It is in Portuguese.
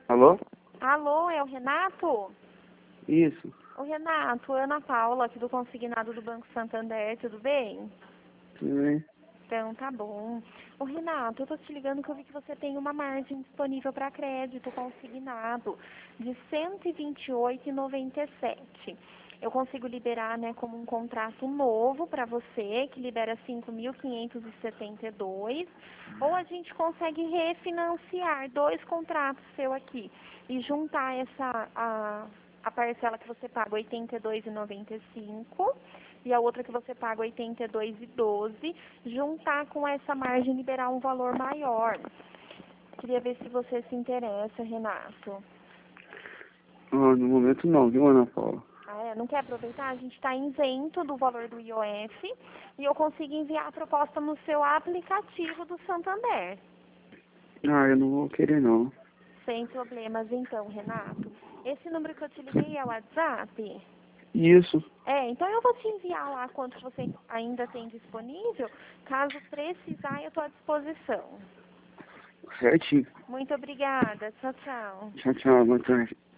Alô? Alô, é o Renato? Isso. Ô Renato, Ana Paula, aqui do Consignado do Banco Santander, tudo bem? Tudo bem? Então, tá bom. Ô Renato, eu tô te ligando que eu vi que você tem uma margem disponível para crédito consignado de R$ 128,97. Eu consigo liberar, né, como um contrato novo para você, que libera 5.572, ou a gente consegue refinanciar 2 contratos seu aqui e juntar a parcela que você paga R$ 82,95 e a outra que você paga R$ 82,12, juntar com essa margem e liberar um valor maior. Queria ver se você se interessa, Renato. Ah, no momento não, viu, Ana Paula? Ah, não quer aproveitar? A gente está isento do valor do IOF e eu consigo enviar a proposta no seu aplicativo do Santander. Ah, eu não vou querer não. Sem problemas então, Renato. Esse número que eu te liguei é o WhatsApp? Isso. Então eu vou te enviar lá quanto você ainda tem disponível. Caso precisar, eu estou à disposição. Certinho. Muito obrigada. Tchau, tchau. Tchau, tchau, boa tarde.